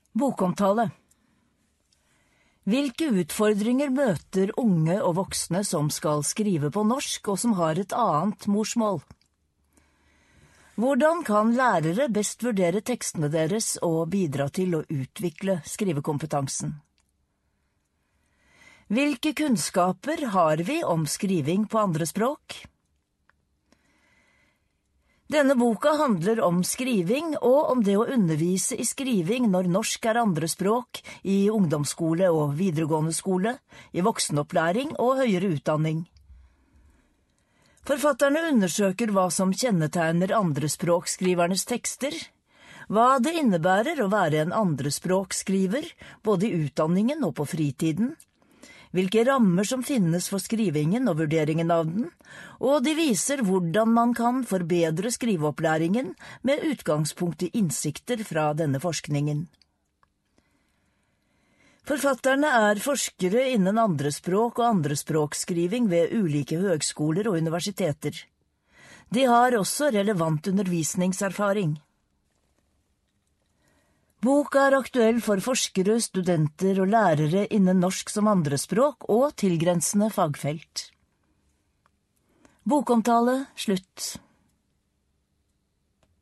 Bokomtale. Hvilke utfordringer møter unge og voksne som skal skrive på norsk og som har et annet morsmål? Hvordan kan lærere best vurdere tekstene deres og bidra til å utvikle skrivekompetansen? Hvilke kunnskaper har vi om skriving på andre språk? Denne boka handler om skriving og om det å undervise i skriving når norsk er andre språk, i ungdomsskole og videregående skole, i voksenopplæring og høyere utdanning. Forfatterne undersøker hva som kjennetegner andrespråkskrivernes tekster, hva det innebærer å være en andrespråkskriver, både i utdanningen og på fritiden, hvilke rammer som finnes for skrivingen og vurderingen av den, og de viser hvordan man kan forbedre skriveopplæringen med utgangspunkt i innsikter fra denne forskningen. Forfatterne er forskere innen andrespråk og andrespråkskriving ved ulike høgskoler og universiteter. De har også relevant undervisningserfaring. Boka er aktuell for forskere, studenter og lærere innen norsk som andrespråk og tilgrensende fagfelt. Bokomtale slutt.